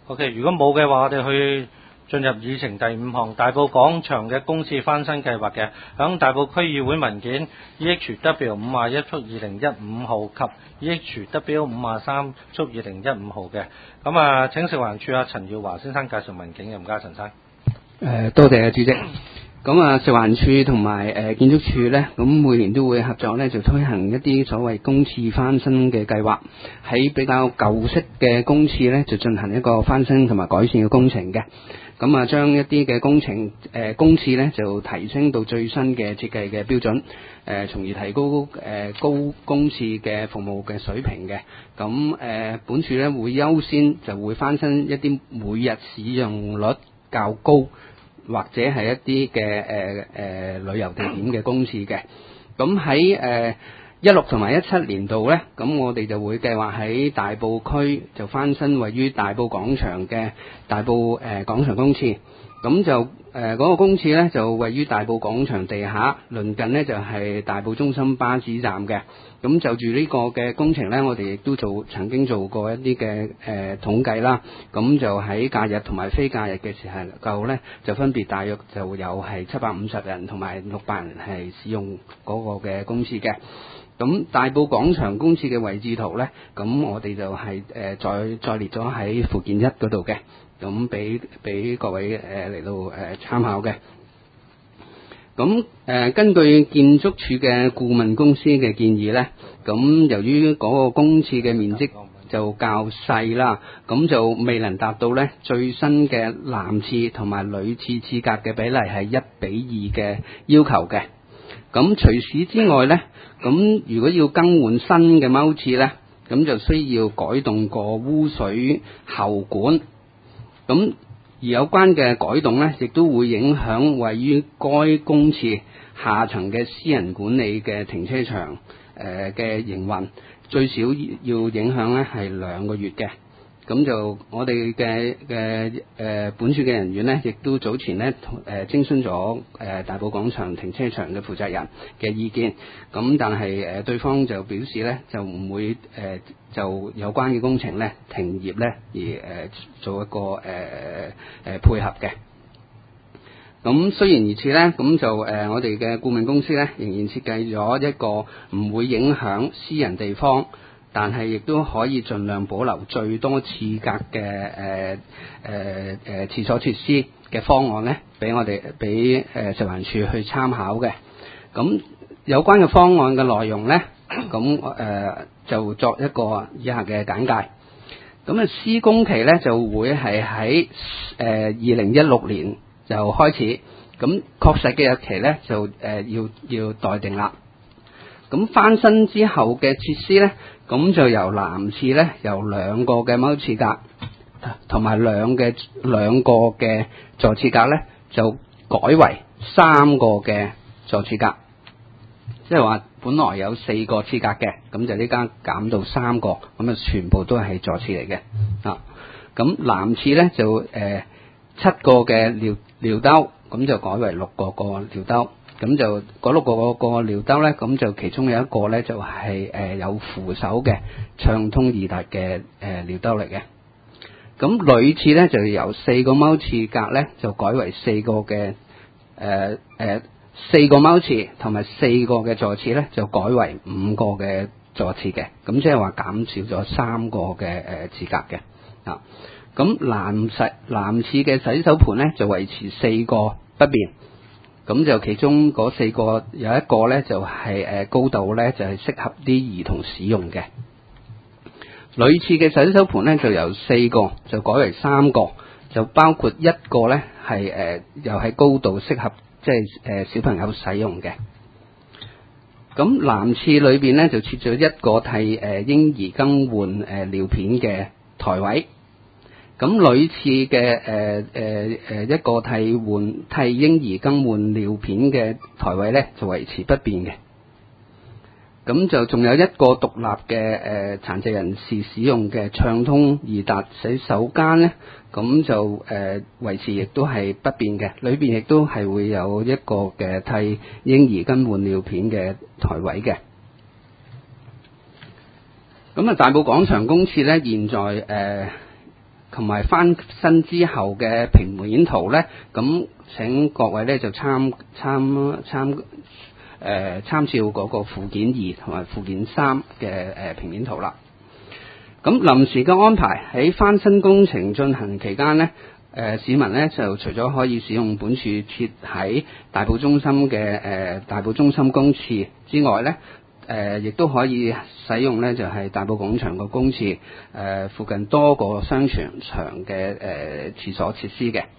OK， 如果冇嘅話，我哋去進入議程第5項，大埔廣場嘅公廁翻新計劃嘅，響大埔區議會文件 EHW51/2015 號及 EHW53/2015 號嘅。咁啊，請食環署陳耀華先生介紹文件嘅，唔該陳生。 多謝主席。咁啊，食環署同埋建築署呢，咁每年都會合作呢，就推行一啲所謂公廁翻新嘅計劃。喺比較舊式嘅公廁呢，就進行一個翻新同埋改善嘅工程嘅。咁啊，將一啲嘅公廁呢，就提升到最新嘅設計嘅標準，從而提高高公廁嘅服務嘅水平嘅。咁本署呢，會優先就會翻新一啲每日使用率較高，或者係一啲嘅旅遊地點嘅公廁嘅。咁喺16同埋17年度呢，咁我哋就會計劃喺大埔區就翻新位於大埔廣場嘅大埔廣場公廁。咁就嗰個公廁呢，就位於大埔廣場地下，鄰近呢就係大埔中心巴士站嘅。咁就住呢個嘅工程呢，我哋亦都曾經做過一啲嘅統計啦。咁就喺假日同埋非假日嘅時候呢，就分別大約就有係750人同埋600人係使用嗰個嘅公廁嘅。咁大埔廣場公廁嘅位置圖呢，咁我哋就係再列咗喺附件1嗰度嘅，咁俾各位嚟到參考嘅。咁根據建築署嘅顧問公司嘅建議呢，咁由於嗰個公廁嘅面積就較細啦，咁就未能達到呢最新嘅男廁同埋女廁廁格嘅比例係1:2嘅要求嘅。咁除此之外呢，咁如果要更換新嘅踎廁呢，咁就需要改動個污水喉管。咁而有關嘅改動呢，亦都會影響位於該公廁下層嘅私人管理嘅停車場嘅營運，最少要影響呢係2個月嘅。咁就我哋嘅本署嘅人員呢，亦都早前呢徵詢咗大埔廣場停車場嘅負責人嘅意見。咁但係對方就表示呢，就唔會就有關嘅工程呢停業呢而做一個配合嘅。咁雖然如此呢，咁就我哋嘅顧問公司呢，仍然設計咗一個唔會影響私人地方，但係亦都可以盡量保留最多廁格嘅廁所設施嘅方案呢，俾食環署去參考嘅。咁有關嘅方案嘅內容呢，咁就作一個以下嘅簡介。咁施工期呢，就會係喺2016年就開始，咁確實嘅日期呢，就要待定啦。咁翻新之後嘅設施呢，咁就由男廁呢，由2個嘅踎廁格同埋兩個嘅座廁格呢，就改為3個嘅座廁格，即係話本來有4個廁格嘅，咁就呢間減到3個，咁啊全部都係座廁嚟嘅啊。咁男廁呢，就7個嘅尿兜，咁就改為6個尿兜。咁就嗰6個尿兜呢，咁就其中有一個呢，就係有扶手嘅暢通易達嘅尿兜嚟嘅。咁女廁呢，就由4個踎廁格呢，就改為4個嘅4個踎廁同埋4個嘅座廁呢，就改為5個嘅座廁嘅。咁即係話減少咗3個嘅廁格嘅啊。咁男廁嘅洗手盆呢，就維持4個不變。咁就其中嗰4個有一個呢，就係高度呢，就係適合啲兒童使用嘅。女廁嘅洗手盆呢，就由4個就改為3個，就包括1個呢，係又係高度適合即係小朋友使用嘅。咁男廁裏邊呢，就設咗1個替嬰兒更換尿片嘅台位。咁女廁嘅一個替嬰兒更換尿片嘅台位呢，就維持不變嘅。咁就仲有1個獨立嘅殘疾人士使用嘅暢通易達洗手間呢，咁就維持亦都係不變嘅。裏邊亦都係會有1個嘅替嬰兒更換尿片嘅台位嘅。咁大埔廣場公廁呢，現在同埋翻新之後嘅平面圖咧，咁請各位咧就參照嗰個附件2同埋附件3嘅平面圖啦。咁臨時嘅安排喺翻新工程進行期間咧，市民咧就除咗可以使用本署設喺大埔中心嘅大埔中心公廁之外咧，亦都可以使用咧就係大埔廣場個公廁附近多個商場嘅廁所設施嘅。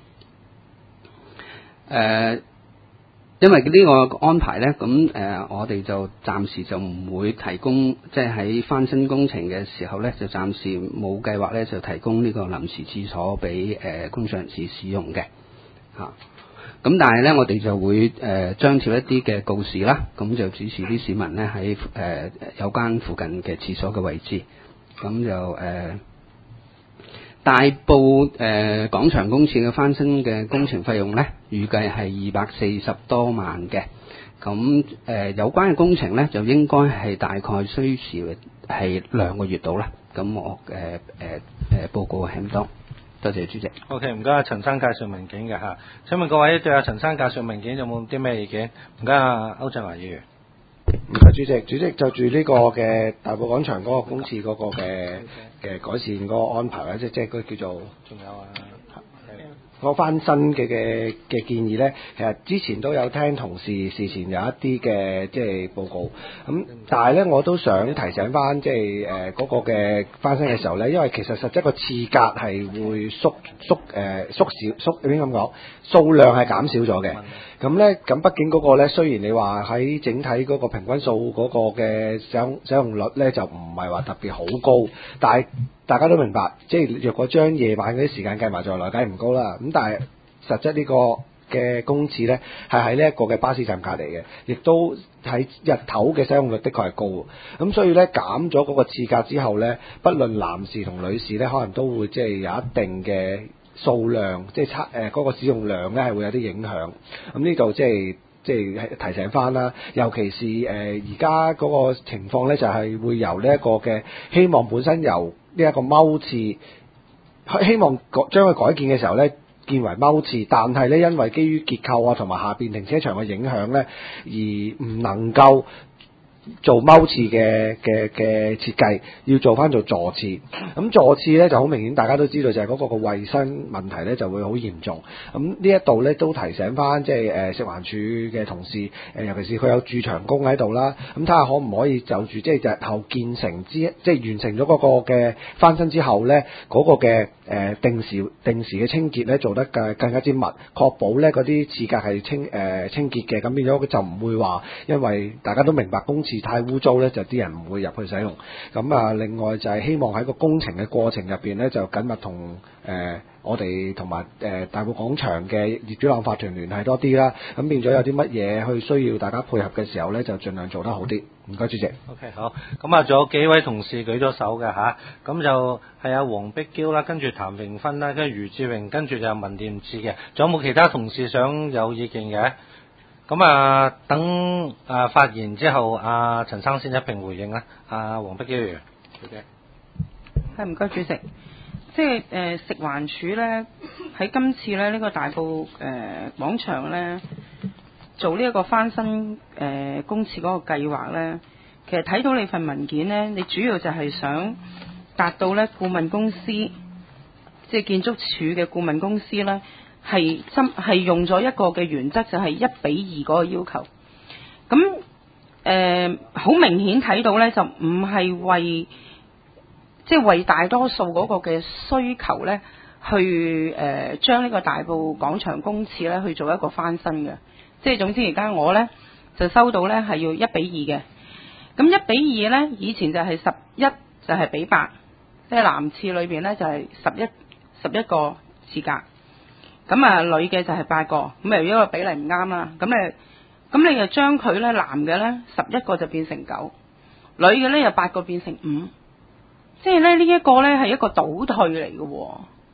因為呢個安排咧，咁我哋就暫時就唔會提供，即係喺翻新工程嘅時候咧，就暫時冇計劃咧就提供呢個臨時廁所俾工作人士使用嘅嚇。咁但係咧，我哋就會張貼一啲嘅告示啦，咁就指示啲市民咧喺有關附近嘅廁所嘅位置，咁就大埔廣場公廁嘅翻新嘅工程費用咧，預計係240多萬嘅。咁有關嘅工程咧，就應該係大概需時係2個月到啦。咁我報告係咁多，多謝主席。 OK， 唔該阿陳生介紹文件嘅嚇。請問各位對阿陳生介紹文件有冇啲咩意見？唔該阿歐振華議員。 唔該主席，主席就住呢個嘅大埔廣場嗰個公廁嗰個嘅改善嗰個安排咧，即係佢叫做仲有啊。 嗰翻新嘅建議咧，其實之前都有聽同事事前有一啲嘅即係報告，咁但係咧我都想提醒翻即係嗰個嘅翻新嘅時候咧，因為其實實質個廁格係會縮少點咁講，數量係減少咗嘅。咁咧，咁畢竟嗰個咧，雖然你話喺整體嗰個平均數嗰個嘅使用率咧，就唔係話特別好高，但係大家都明白，即係若果將夜晚嗰啲時間計埋在內，梗係唔高啦。咁但係實質呢個嘅公廁咧，係喺呢一個嘅巴士站隔離嘅，亦都喺日頭嘅使用率的確係高。咁所以咧，減咗嗰個廁格之後咧，不論男士同女士咧，可能都會即係有一定嘅數量，即係嗰個使用量咧係會有啲影響。咁呢度即係提醒翻啦，尤其是而家嗰個情況咧，就係會由呢一個嘅希望本身由呢一個踎廁，希望將佢改建嘅時候咧，建為踎廁，但係咧因為基於結構啊同埋下邊停車場嘅影響咧，而唔能夠做踎廁嘅設計，要做翻做坐廁。咁坐廁咧就好明顯，大家都知道就係嗰個嘅衞生問題咧就會好嚴重。咁呢一度咧都提醒翻即係食環署嘅同事，尤其是佢有駐場工喺度啦。咁睇下可唔可以就住即係日後建成即係完成咗嗰個嘅翻新之後咧，嗰個嘅定時嘅清潔咧做得更加之密，確保咧嗰啲廁格係清潔嘅。咁變咗就唔會話因為大家都明白公廁太污糟咧，就啲人唔會入去使用。咁啊，另外就係希望喺個工程嘅過程入邊咧，就緊密同我哋同埋大埔廣場嘅業主立案法團聯繫多啲啦。咁變咗有啲乜嘢去需要大家配合嘅時候咧，就盡量做得好啲。唔該，主席。 OK， 好。咁啊，仲有幾位同事舉咗手嘅嚇，咁就係阿黃碧嬌啦，跟住譚詠芬啦，跟住余志榮，跟住就文念智嘅。仲有冇其他同事想有意見嘅？咁啊，等發言之後，阿陳生先一並回應啦。阿黃碧嬌議員， 係唔該主席，即係食環署咧喺今次咧呢個大埔廣場咧做呢一個翻新公廁嗰個計劃咧，其實睇到你份文件咧，你主要就係想達到咧顧問公司，即係建築署嘅顧問公司咧。係用咗一個嘅原則，就係1:2嗰個要求。咁好明顯睇到咧，就唔係為大多數嗰個嘅需求咧，去將呢個大埔廣場公廁咧去做一個翻新嘅。即係總之而家我咧就收到咧係要1:2嘅。咁1:2咧，以前就係11就係比8，即係男廁裏邊咧就係11個廁格。咁啊，女嘅就係8個，咁由於個比例唔啱啦，咁你就將佢咧男嘅咧11個就變成9，女嘅咧由8個變成5，即係咧呢一個咧係一個倒退嚟嘅。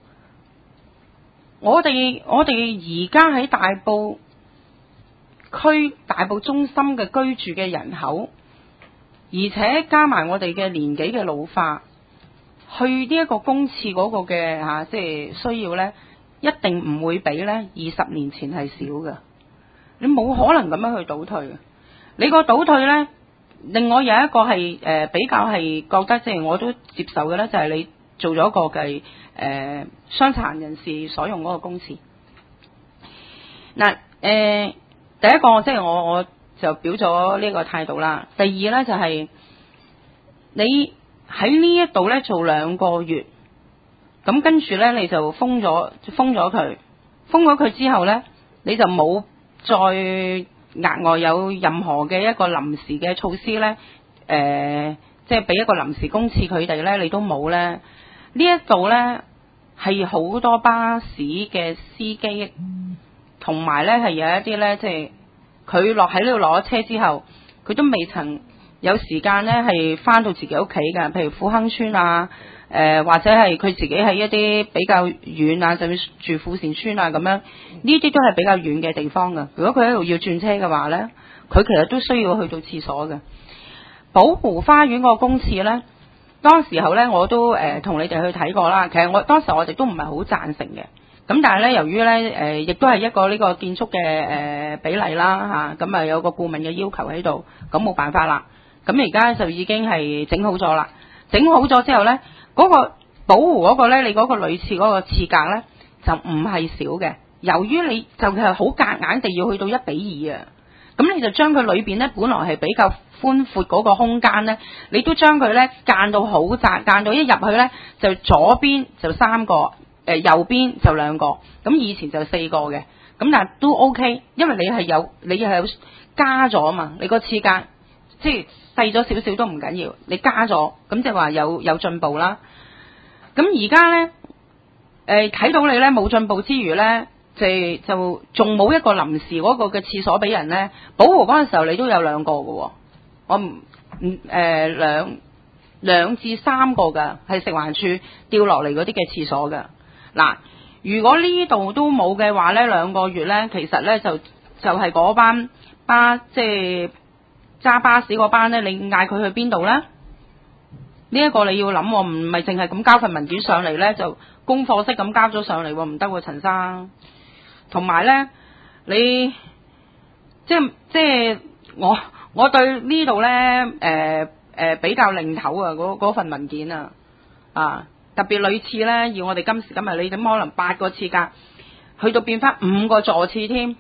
我哋而家喺大埔區大埔中心嘅居住嘅人口，而且加埋我哋嘅年紀嘅老化， 去呢一個公廁嗰個嘅即係需要呢，一定唔會比呢20年前係少嘅。你冇可能咁樣去倒退嘅。你個倒退呢，另外有一個係比較係覺得即係我都接受嘅呢，就係你做咗個嘅傷殘人士所用嗰個公廁。嗱第一個即係我就表咗呢個態度啦。第二呢，就係你喺呢一度呢做2個月，咁跟住呢，你就封咗佢，封咗佢之後呢，你就冇再額外有任何嘅一個臨時嘅措施呢，即係俾一個臨時公廁佢哋呢，你都冇呢。呢一度呢，係好多巴士嘅司機，同埋呢係有一啲呢，即係佢落喺呢度落咗車之後，佢都未曾有時間呢係翻到自己屋企嘅，譬如富亨村啊，或者係佢自己喺一啲比較遠啊，甚至住富善村啊咁樣，呢啲都係比較遠嘅地方嘅。如果佢喺度要轉車嘅話呢，佢其實都需要去到廁所嘅。寶湖花園個公廁呢，當時候呢我都同你哋去睇過啦。其實當時我哋都唔係好贊成嘅。咁但係呢，由於呢亦都係一個呢個建築嘅比例啦嚇，咁啊有個顧問嘅要求喺度，咁冇辦法啦。咁而家就已經係整好咗啦。整好咗之後呢，嗰個寶湖嗰個呢，你嗰個女廁嗰個廁格呢，就唔係少嘅。由於你就係好夾硬地要去到1:2啊，咁你就將佢裏邊呢，本來係比較寬闊嗰個空間呢，你都將佢呢間到好窄，間到一入去呢，就左邊就3個，右邊就2個，咁以前就4個嘅，咁但係都 OK， 因為你係有加咗嘛，你個廁格即係細咗少少都唔緊要，你加咗，咁即係話有進步啦。咁而家呢，睇到你呢冇進步之餘呢，就仲冇一個臨時嗰個嘅廁所俾人呢。寶湖嗰陣時候你都有2個嘅喎，我兩至3個㗎，係食環署掉落嚟嗰啲嘅廁所㗎。嗱，如果呢度都冇嘅話呢，2個月呢，其實呢就係嗰班即係揸巴士嗰班呢，你嗌佢去邊度呢？呢一個你要諗喎，唔係淨係咁交份文件上嚟呢，就功課式咁交咗上嚟喎，唔得喎，陳生。同埋呢，你即係我對呢度呢，比較擰頭啊，嗰份文件啊，特別女廁呢，要我哋今時今日你點可能8個廁格去到變翻5個座廁添？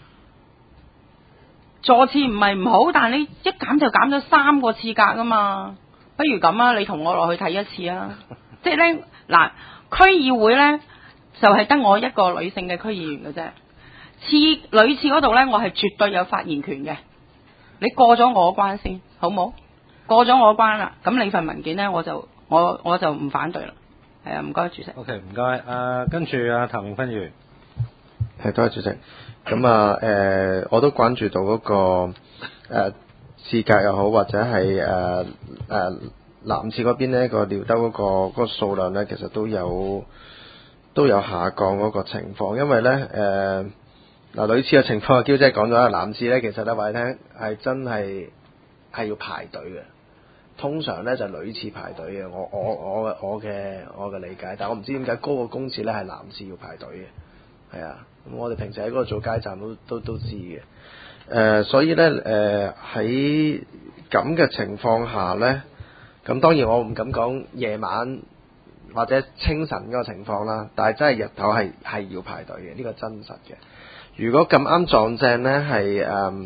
座廁唔係唔好，但係你一減就減咗3個廁格啊嘛。不如咁啊，你同我落去睇一次啊。即係呢，嗱，區議會呢，就係得我一個女性嘅區議員嘅啫。女廁嗰度呢，我係絕對有發言權嘅。你過咗我關先，好冇？過咗我關啦，咁你份文件呢，我就唔反對啦。係啊，唔該主席。 OK， 唔該。跟住譚永芬議員。 係，多謝主席。咁我都關注到嗰個廁格又好，或者係男廁嗰邊呢個尿兜嗰個數量呢，其實都有下降嗰個情況。因為呢，女廁嘅情況，嬌姐講咗啦，男廁呢，其實呢話你聽係真係要排隊嘅。通常呢就女廁排隊嘅，我嘅理解，但我唔知點解嗰個公廁呢係男廁要排隊嘅。係啊，咁我哋平時喺嗰度做街站都知嘅。所以呢，喺咁嘅情況下呢，咁當然我唔敢講夜晚或者清晨嗰個情況啦，但係真係日頭係要排隊嘅，呢個真實嘅。如果咁啱撞正呢係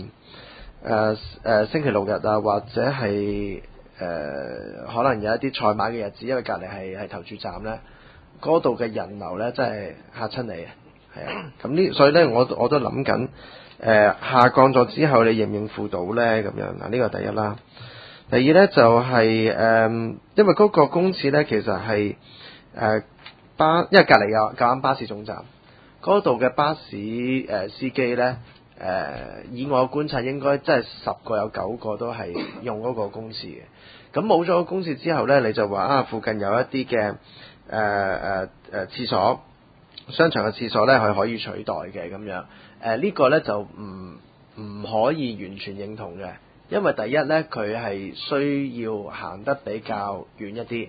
星期六日啊，或者係可能有一啲賽馬嘅日子，因為隔離係投注站呢，嗰度嘅人流呢真係嚇親你嘅。係啊，咁所以呢，我都諗緊下降咗之後，你應付到呢？咁樣嗱，呢個第一啦。第二呢，就係因為嗰個公廁呢，其實係因為隔離有九間巴士總站，嗰度嘅巴士司機呢，以我觀察應該真係10個有9個都係用嗰個公廁嘅。咁冇咗個公廁之後呢，你就話附近有一啲嘅廁所。商場嘅廁所呢係可以取代嘅咁樣，呢個呢就唔可以完全認同嘅，因為第一呢，佢係需要行得比較遠一啲，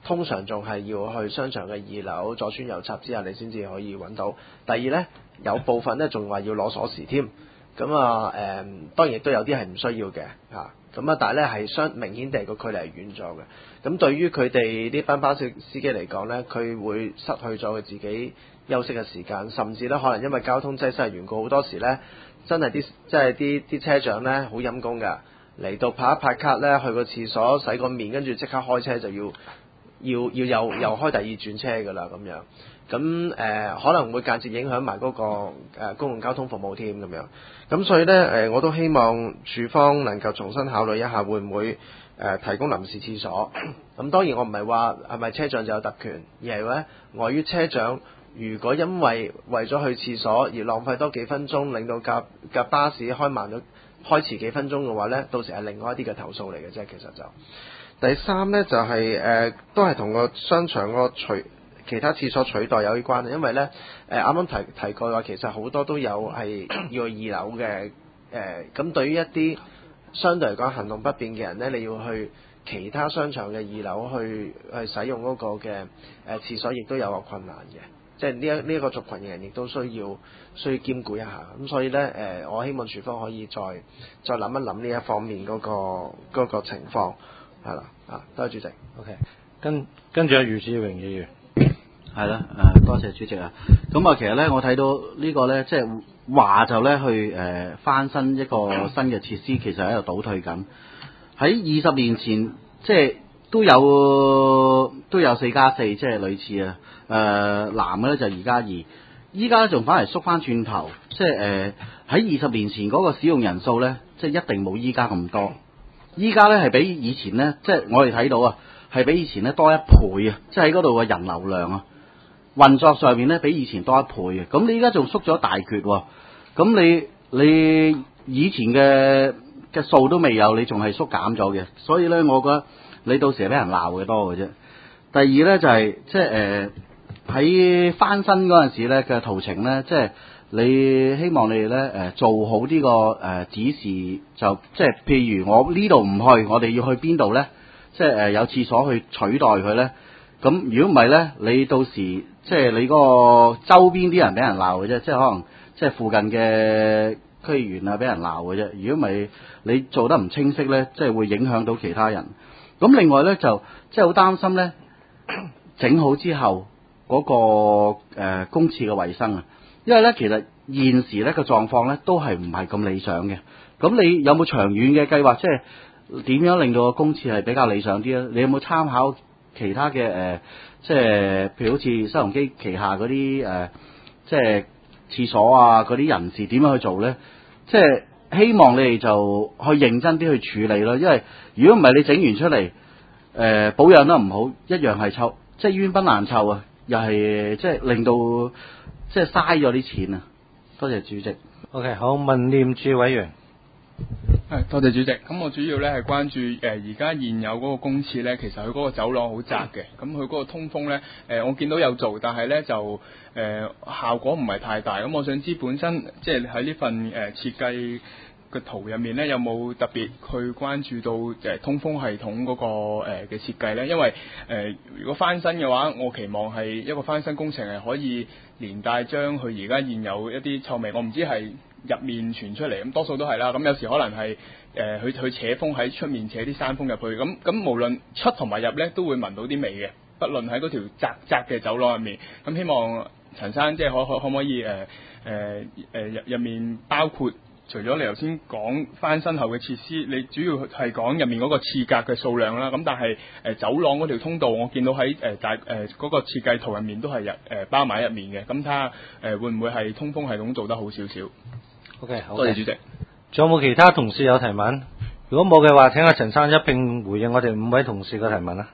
通常仲係要去商場嘅2樓左穿右插之下，你先至可以揾到。第二呢，有部分呢仲話要攞鎖匙添。咁當然亦都有啲係唔需要嘅嚇。咁但係呢係明顯地個距離係遠咗嘅。咁對於佢哋啲班巴司機嚟講呢，佢會失去咗佢自己休息嘅時間，甚至呢可能因為交通擠塞嘅緣故，好多時呢真係啲車長呢好陰功㗎，嚟到拍一拍卡呢，去個廁所洗個面，跟住即刻開車就要又開第二轉車㗎啦咁樣。咁可能會間接影響埋嗰個公共交通服務添咁樣。咁所以呢，我都希望署方能夠重新考慮一下，會唔會提供臨時廁所。咁當然我唔係話係咪車長就有特權，而係呢，礙於車長如果因為咗去廁所而浪費多幾分鐘，令到架巴士開遲幾分鐘嘅話呢，到時係另外一啲嘅投訴嚟嘅啫。其實就第三呢，就係都係同個商場個其他廁所取代有啲關係，因為呢啱啱提過話，其實好多都有係要去2樓嘅。咁對於一啲相對嚟講行動不便嘅人呢，你要去其他商場嘅2樓去使用嗰個嘅廁所，亦都有個困難嘅。即係呢一個族群嘅人，亦都需要兼顧一下。咁所以呢，我希望署方可以再諗一諗呢一方面嗰個情況係啦。多謝主席。 OK， 跟住余志榮議員。 係啦，多謝主席啊。咁其實咧，我睇到呢個咧，即係話就咧去翻新一個新嘅設施，其實喺度倒退緊。喺20年前，即係都有4+4，即係類似啊。男嘅咧就2+2，依家仲反而縮翻轉頭，即係喺20年前嗰個使用人數咧，即係一定冇依家咁多。依家咧係比以前咧，即係我哋睇到啊，係比以前咧多1倍啊！即係喺嗰度嘅人流量啊。運作上面咧比以前多1倍嘅，咁你依家仲縮咗大橛喎，咁你以前嘅數都未有，你仲係縮減咗嘅，所以咧我覺得你到時係俾人鬧嘅多嘅啫。第二咧就係即係喺翻新嗰陣時咧嘅途程咧，即係你希望你哋咧做好呢個指示，就即係譬如我呢度唔去，我哋要去邊度咧？即係有廁所去取代佢咧。咁如果唔係咧，你到時即係你嗰個周邊啲人俾人鬧嘅啫，即係可能即係附近嘅區議員啊俾人鬧嘅啫。如果唔係你做得唔清晰咧，即係會影響到其他人。咁另外咧就即係好擔心咧，整好之後嗰個公廁嘅衛生啊，因為咧其實現時咧個狀況咧都係唔係咁理想嘅。咁你有冇長遠嘅計劃，即係點樣令到個公廁係比較理想啲咧？你有冇參考其他嘅即係譬如好似新鴻基旗下嗰啲即係廁所啊嗰啲人士點樣去做咧？即係希望你哋就去認真啲去處理咯，因為如果唔係你整完出嚟保養得唔好，一樣係臭，即係冤崩爛臭啊！又係即係令到即係嘥咗啲錢啊！多謝主席。 OK， 好，民廉署委員。 多謝主席。咁我主要咧係關注而家現有嗰個公廁咧，其實佢嗰個走廊好窄嘅，咁佢嗰個通風咧我見到有做，但係咧就效果唔係太大。咁我想知本身即係喺呢份設計嘅圖入面咧，有冇特別去關注到通風系統嗰個嘅設計咧？因為如果翻新嘅話，我期望係一個翻新工程係可以連帶將佢而家現有一啲臭味，我唔知係入面傳出嚟，咁多數都係啦。咁有時可能係去扯風喺出面扯啲山風入去，咁無論出同埋入咧都會聞到啲味嘅，不論喺嗰條窄嘅走廊入面。咁希望陳生即係可唔可以入面包括除咗你頭先講翻新後嘅設施，你主要係講入面嗰個廁格嘅數量啦。咁但係走廊嗰條通道，我見到喺嗰個設計圖入面都係包埋入面嘅。咁睇下會唔會係通風系統做得好少少？OK， 好，多謝主席。 仲有冇其他同事有提問？如果冇嘅話，請阿陳生一併回應我哋5位同事嘅提問啦。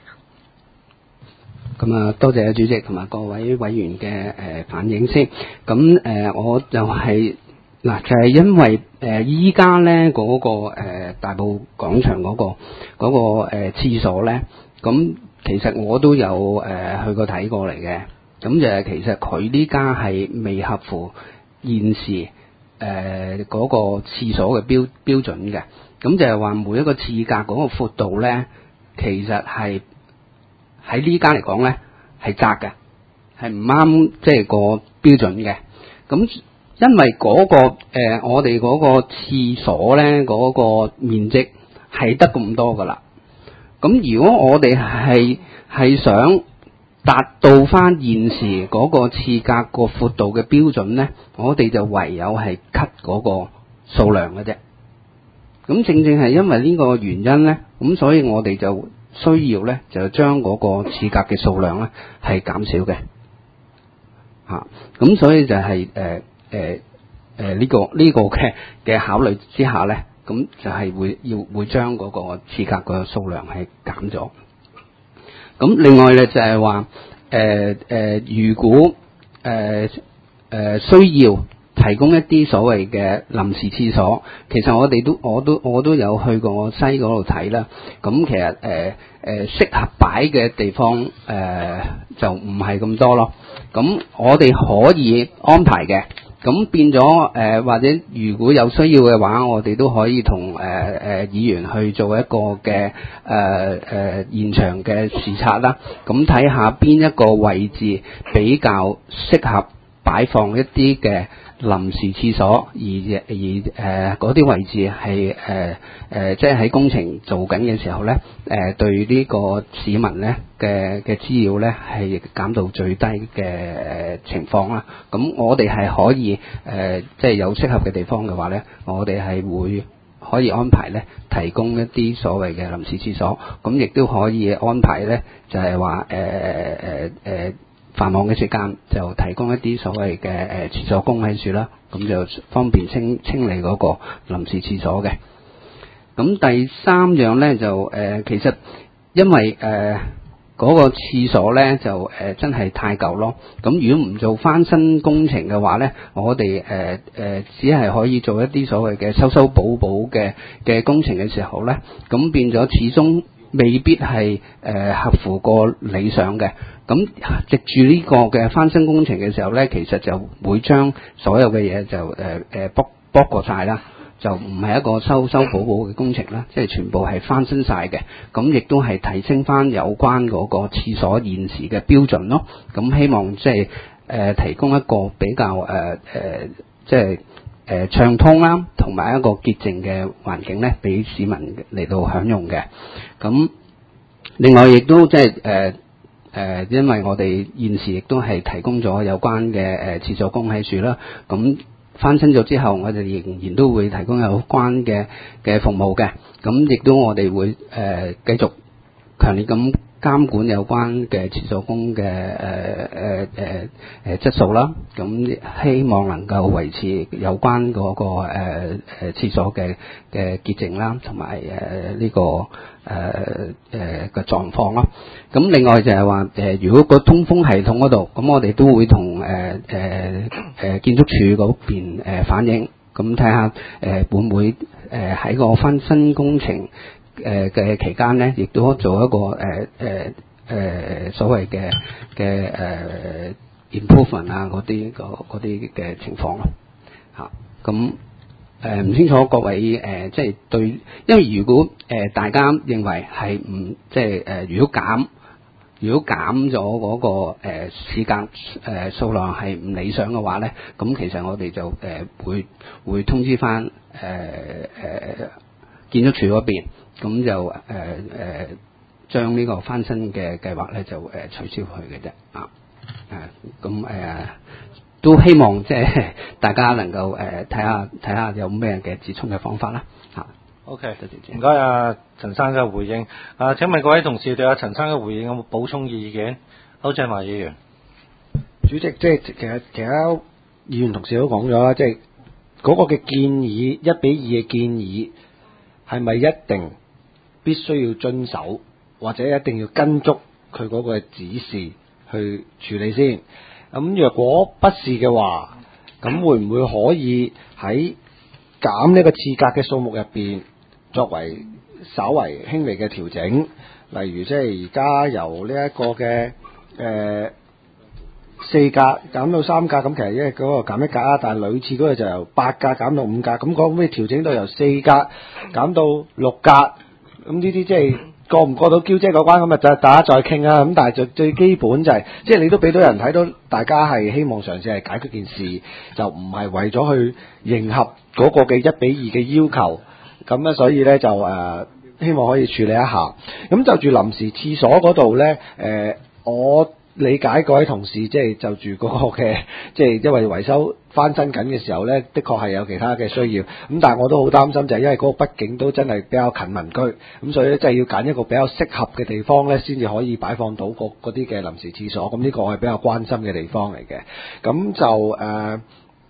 咁啊，多謝主席同埋各位委員嘅反映先。咁我就係嗱，就係因為依家咧嗰個大埔廣場嗰個廁所咧，咁其實我都有去過睇過嚟嘅。咁就係其實佢呢家係未合乎現時嗰個廁所嘅標準嘅。咁就係話每一個廁格嗰個闊度咧，其實係喺呢間嚟講咧係窄嘅，係唔啱即係個標準嘅。咁因為我哋嗰個廁所咧嗰個面積係得咁多噶啦。咁如果我哋係想達到翻現時嗰個廁格個闊度嘅標準咧，我哋就唯有係 cut 嗰個數量嘅啫。咁正正係因為呢個原因咧，咁所以我哋就需要咧就將嗰個廁格嘅數量咧係減少嘅。咁所以就係呢個嘅考慮之下咧，咁就係會將嗰個廁格嘅數量係減咗。咁另外咧就係話如果需要提供一啲所謂嘅臨時廁所，其實我都有去過西嗰度睇啦。咁其實適合擺嘅地方就唔係咁多咯。咁我哋可以安排嘅，咁變咗或者如果有需要嘅話，我哋都可以同議員去做一個嘅現場嘅視察啦。咁睇下邊一個位置比較適合擺放一啲嘅臨時廁所，而嗰啲位置係即係喺工程做緊嘅時候咧，對呢個市民咧嘅滋擾咧係減到最低嘅情況啦。咁我哋係可以即係有適合嘅地方嘅話咧，我哋係會可以安排咧提供一啲所謂嘅臨時廁所，咁亦都可以安排咧就係話繁忙嘅時間就提供一啲所謂嘅廁所工喺處啦，咁就方便清理嗰個臨時廁所嘅。咁第三樣咧就其實因為嗰個廁所咧就真係太舊咯。咁如果唔做翻新工程嘅話咧，我哋只係可以做一啲所謂嘅修補嘅工程嘅時候咧，咁變咗始終未必係合乎個理想嘅。咁藉住呢個嘅翻新工程嘅時候咧，其實就會將所有嘅嘢就剝過晒啦，就唔係一個修補嘅工程啦，即係全部係翻新晒嘅。咁亦都係提升翻有關嗰個廁所現時嘅標準咯。咁希望即係提供一個比較即係暢通啦，同埋一個潔淨嘅環境咧，俾市民嚟到享用嘅。咁另外亦都即係因為我哋現時亦都係提供咗有關嘅廁所工喺處啦。咁翻新咗之後，我哋仍然都會提供有關嘅服務嘅。咁亦都我哋會繼續強烈咁監管有關嘅廁所工嘅質素啦。咁希望能夠維持有關嗰個廁所嘅潔淨啦，同埋呢個嘅狀況咯。咁另外就係話如果個通風系統嗰度，咁我哋都會同建築署嗰邊反映，咁睇下會唔會喺個翻新工程嘅期間咧，亦都做一個所謂嘅improvement 啊嗰啲嘅情況咯嚇。咁唔清楚各位即係對，因為如果大家認為係唔即係如果減咗嗰個廁格數量係唔理想嘅話咧，咁其實我哋就會通知翻建築署嗰邊，咁就將呢個翻新嘅計劃咧就取消佢嘅啫啊。咁都希望即係大家能夠睇下有咩嘅折衷嘅方法啦嚇。 OK，唔該啊，陳生嘅回應。請問各位同事對阿陳生嘅回應有冇補充意見？歐振華議員， 主席，即係其他議員同事都講咗啦，即係嗰個嘅建議1:2嘅建議係咪一定必須要遵守，或者一定要跟足佢嗰個指示去處理先？咁若果不是嘅話，咁會唔會可以喺減呢個廁格嘅數目入邊作為稍為輕微嘅調整？例如即係而家由呢一個嘅4格減到3格，咁其實因為嗰個減1格啊，但係女廁嗰個就由8格減到5格，咁講咩調整到由4格減到6格，咁呢啲即係過唔過到嬌姐嗰關咁啊，就大家再傾啊。咁但係最基本就係、即係你都俾到人睇到，大家係希望嘗試係解決件事，就唔係為咗去迎合嗰個嘅1比2嘅要求。咁咧，所以咧就希望可以處理一下。咁就住臨時廁所嗰度咧，我理解各位同事即係就住嗰個嘅，即係因為維修翻新緊嘅時候咧，的確係有其他嘅需要。咁但係我都好擔心，就係因為嗰個畢竟都真係比較近民居，咁所以咧即係要揀一個比較適合嘅地方咧，先至可以擺放到嗰啲嘅臨時廁所。咁呢個我係比較關心嘅地方嚟嘅。咁就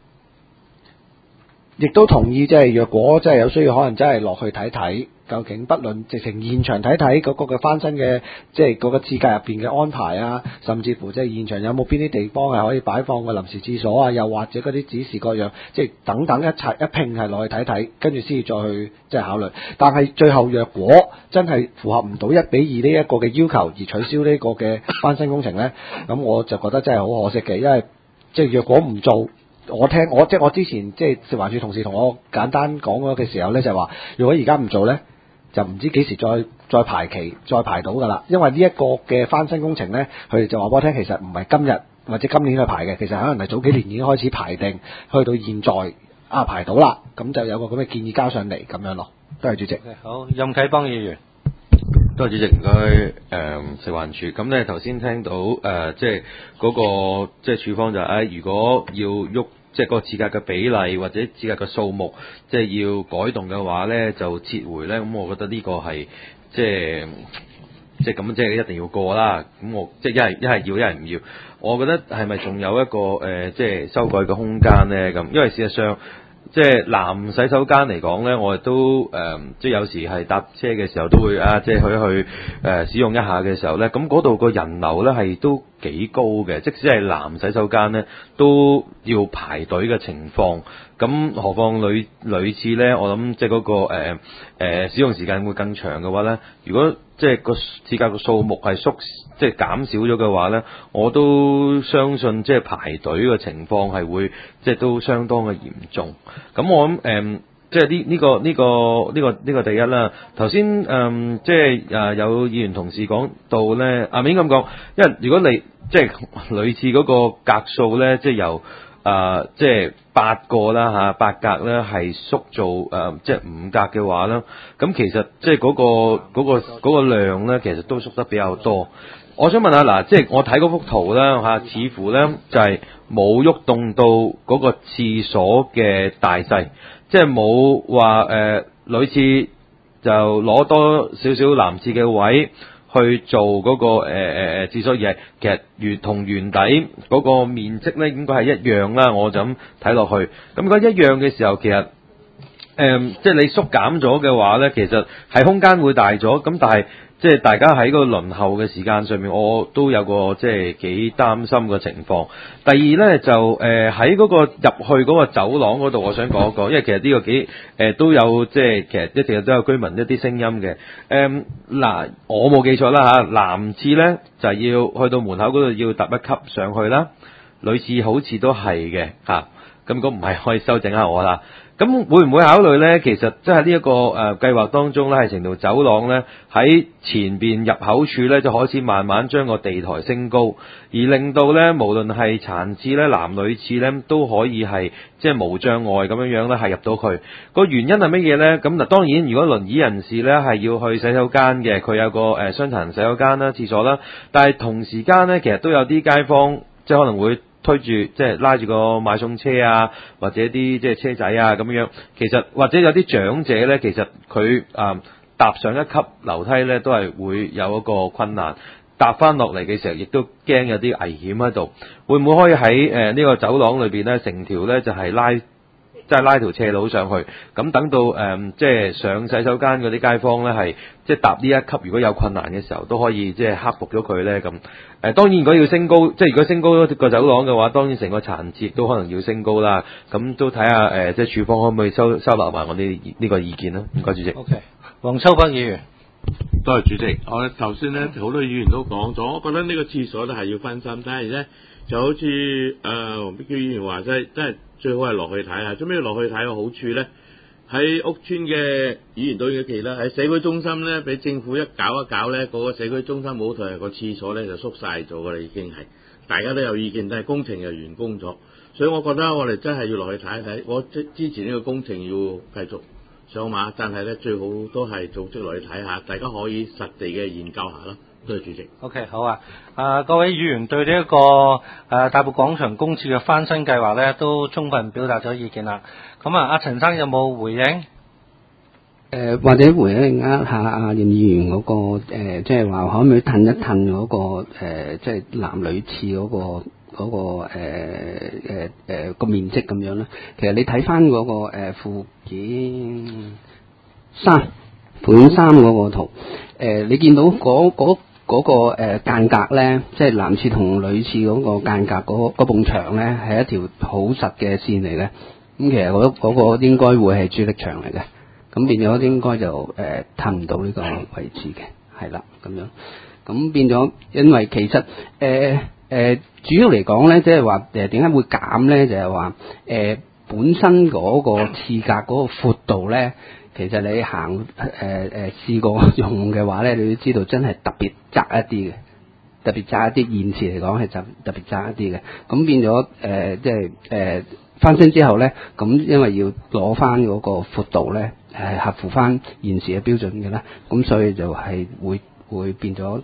亦都同意，即係若果真係有需要，可能真係落去睇睇，究竟不論直情現場睇睇嗰個嘅翻新嘅，即係嗰個設計入邊嘅安排啊，甚至乎即係現場有冇邊啲地方係可以擺放個臨時廁所啊，又或者嗰啲指示各樣，即係等等一齊一拼係落去睇睇，跟住先至再去即係考慮。但係最後若果真係符合唔到1比2呢一個嘅要求而取消呢個嘅翻新工程呢，咁我就覺得真係好可惜嘅，因為即係若果唔做。我之前即係食環署同事同我簡單講咗嘅時候咧，就話如果而家唔做咧，就唔知幾時再排期再排到㗎啦。因為呢一個嘅翻新工程咧，佢哋就話俾我聽，其實唔係今日或者今年去排嘅，其實可能係早幾年已經開始排定，去到現在排到啦，咁就有個咁嘅建議交上嚟咁樣咯。多謝主席。 好，任啟邦議員。 多謝主席，唔該食環署。咁咧頭先聽到即係嗰個即係處方就係、如果要喐即係嗰個廁格嘅比例或者廁格嘅數目，即係要改動嘅話咧，就撤回咧。咁我覺得呢個係即係咁，即係一定要過啦。咁我即係一係要，一係唔要。我覺得係咪仲有一個即係修改嘅空間咧？咁因為事實上。即係男洗手間嚟講咧，我哋都即係有時係搭車嘅時候都會即係去使用一下嘅時候咧，咁嗰度個人流咧係都幾高嘅，即使係男洗手間咧都要排隊嘅情況。咁何況女廁咧，我諗即係嗰個使用時間會更長嘅話咧，如果即係個廁格嘅數目係即係減少咗嘅話咧，我都相信即係排隊嘅情況係會即係都相當嘅嚴重。咁我諗即係呢個第一啦。頭先即係有議員同事講到咧，唔應該咁講，因為如果你即係女廁嗰個格數咧，即係由即係8個啦8格咧係縮做即係5格嘅話咧，咁其實即係嗰個量咧，其實都縮得比較多。我想問下嗱，即係我睇嗰幅圖啦似乎咧就係冇喐動到嗰個廁所嘅大細，即係冇話女廁就攞多少少男廁嘅位去做嗰個廁所，而係其實同原底嗰個面積咧應該係一樣啦。我就咁睇落去，咁如果一樣嘅時候，其實即係你縮減咗嘅話咧，其實係空間會大咗。咁但係即係大家喺個輪候嘅時間上面，我都有個即係幾擔心嘅情況。第二咧就喺嗰個入去嗰個走廊嗰度，我想講一講，因為其實呢個幾都有即係其實一直都有居民一啲聲音嘅。嗱，我冇記錯啦男廁咧就係要去到門口嗰度要搭一級上去啦，女廁好似都係嘅咁如果唔係可以修正下我啦。咁會唔會考慮咧？其實即係呢一個計劃當中咧，係成條走廊咧喺前邊入口處咧就開始慢慢將個地台升高，而令到咧無論係殘廁咧、男女廁咧都可以係即係無障礙咁樣咧係入到去。個原因係乜嘢咧？咁嗱，當然如果輪椅人士咧係要去洗手間嘅，佢有個傷殘洗手間啦、廁所啦，但係同時間咧其實都有啲街坊即係可能會推住即係拉住個買餸車啊，或者啲即係車仔啊咁樣，其實或者有啲長者咧，其實佢搭上一級樓梯咧都係會有一個困難，搭翻落嚟嘅時候亦都驚有啲危險喺度。會唔會可以喺呢個走廊裏邊咧，成條咧就係拉條斜路上去，咁等到即係上洗手間嗰啲街坊咧係即係搭呢一級，如果有困難嘅時候都可以即係克服咗佢咧咁。當然如果要升高，即係如果升高個走廊嘅話，當然成個殘廁亦都可能要升高啦。咁都睇下即係署方可唔可以收納埋我哋呢個意見啦。唔該主席。 OK， 黃秋北議員。 多謝主席。我頭先咧好多議員都講咗，我覺得呢個廁所咧係要分心，但係咧就好似黃碧嬌議員話齋，真係最好係落去睇下。做咩要落去睇？個好處咧， 喺屋村嘅議員對嘅期啦，喺社區中心咧，俾政府一搞一搞咧，個社區中心冇台個廁所咧就縮晒咗噶啦，已經係大家都有意見，但係工程又完工咗，所以我覺得我哋真係要落去睇一睇。我支持呢個工程要繼續上馬，但係咧最好都係組織落去睇下，大家可以實地嘅研究下咯。多謝主席。 OK， 好啊。各位議員對呢一個大埔廣場公廁嘅翻新計劃咧，都充分表達咗意見啦。咁阿陳生有冇回應？ 或者回應一下阿任議員嗰個即係話可唔可以褪一褪嗰個即係男女廁嗰個個面積咁樣咧？其實你睇翻嗰個附件3嗰個圖，你見到嗰個間隔咧，即係男廁同女廁嗰個間隔嗰埲牆咧，係一條好實嘅線嚟嘅。咁其實嗰個應該會係主力牆嚟嘅。咁變咗應該就褪唔到呢個位置嘅，係啦咁樣。咁變咗，因為其實主要嚟講咧，即係話點解會減咧？就係話本身嗰個廁格嗰個闊度咧，其實你行試過用嘅話咧，你都知道真係特別窄一啲嘅，特別窄一啲。現時嚟講係特別窄一啲嘅。咁變咗即係翻新之後咧，咁因為要攞翻嗰個闊度咧，合乎翻現時嘅標準嘅啦，咁所以就係會變咗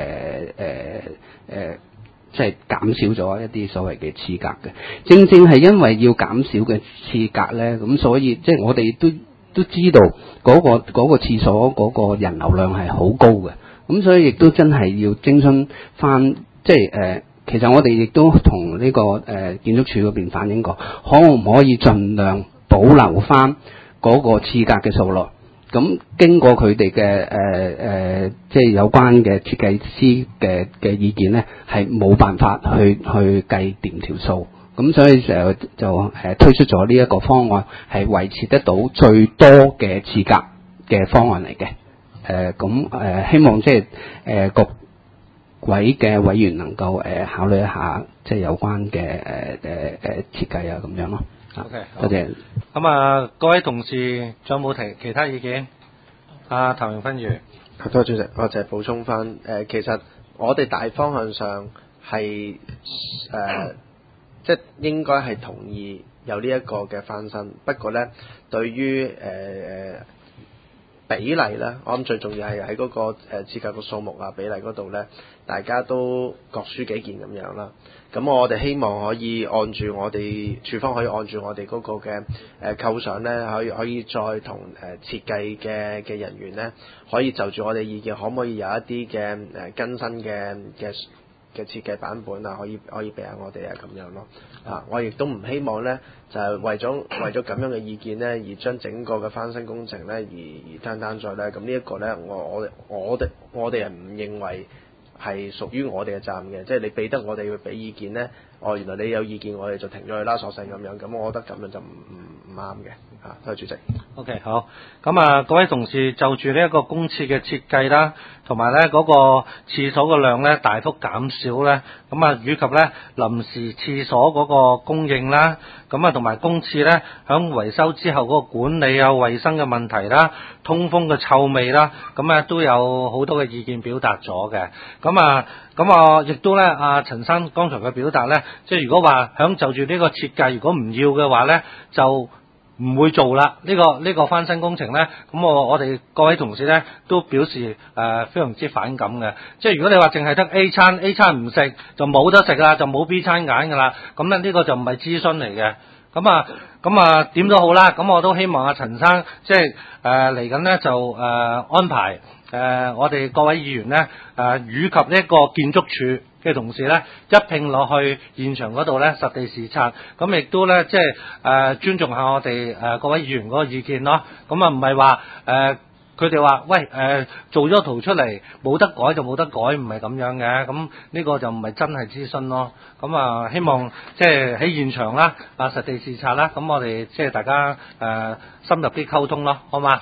即係減少咗一啲所謂嘅廁格嘅。正正係因為要減少嘅廁格咧，咁所以即係我哋都知道嗰個廁所嗰個人流量係好高嘅，咁所以亦都真係要徵詢翻即係其實我哋亦都同呢個建築署嗰邊反映過，可唔可以盡量保留翻嗰個廁格嘅數量？咁經過佢哋嘅即係有關嘅設計師嘅意見咧，係冇辦法去計掂條數。咁所以就推出咗呢一個方案，係維持得到最多嘅廁格嘅方案嚟嘅。希望即係各位嘅委員能夠考慮一下，即係有關嘅設計啊咁樣咯。 OK， 多謝。 咁各位同事仲有冇提其他意見？譚榮芬議員。 多謝主席，我就係補充翻其實我哋大方向上係即係應該係同意有呢一個嘅翻新，不過咧對於比例咧，我諗最重要係喺嗰個設計個數目啊比例嗰度咧，大家都各抒己見咁樣啦。咁我哋希望可以按住我哋處方可以按住我哋嗰個嘅構想咧，可以再同設計嘅人員咧，可以就住我哋意見，可唔可以有一啲嘅更新嘅設計版本啊，可以俾下我哋啊咁樣咯。我亦都唔希望咧，就係為咗咁樣嘅意見咧，而將整個嘅翻新工程咧而單咗咧。咁呢一個咧，我哋係唔認為係屬於我哋嘅責任嘅，即係你俾得我哋去俾意見咧，原來你有意見，我哋就停咗佢啦，索性咁樣。咁我覺得咁樣就唔啱嘅。多謝主席。 OK， 好。咁各位同事就住呢一個公廁嘅設計啦，同埋咧嗰個廁所嘅量咧大幅減少咧，以及咧臨時廁所嗰個供應啦，同埋公廁咧響維修之後嗰個管理啊、衛生嘅問題啦、通風嘅臭味啦，都有好多嘅意見表達咗嘅。亦都咧，陳生剛才嘅表達咧，即係如果話響就住呢個設計，如果唔要嘅話咧，就唔會做啦。呢個翻新工程咧，咁我哋各位同事咧都表示非常之反感嘅。即係如果你話淨係得 A 餐唔食就冇得食啦，就冇 B 餐揀噶啦。咁咧呢個就唔係諮詢嚟嘅。點都好啦。咁我都希望陳生即係嚟緊咧就安排我哋各位議員咧與及呢一個建築署嘅同事咧一併落去現場嗰度咧實地視察，咁亦都咧即係尊重下我哋各位議員嗰個意見咯。唔係話佢哋話喂做咗圖出嚟冇得改就冇得改，唔係咁樣嘅。咁呢個就唔係真係諮詢咯。希望即係喺現場啦實地視察啦，咁我哋即係大家深入啲溝通咯，好嘛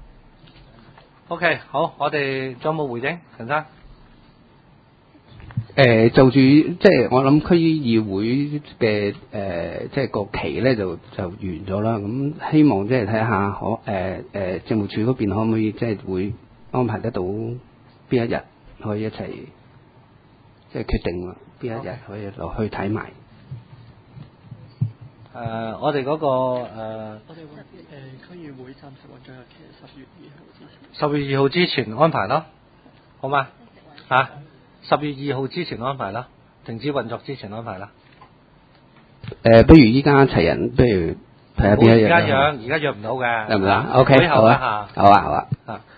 ？OK， 好，我哋仲有冇回應，陳生？ 就住即係我諗區議會嘅即係個期咧就完咗啦。咁希望即係睇下政務處嗰邊可唔可以即係會安排得到邊一日可以一齊即係決定邊一日可以落去睇埋。 我哋嗰個我哋區議會暫時運作日期係10月2號之前。 10月2號之前安排咯，好嘛？嚇，10月2號之前安排啦，停止運作之前安排啦。 不如依家齊人，不如睇下邊一日。 而家約唔到嘅。 得唔得？OK，好啊，好啊，好啊。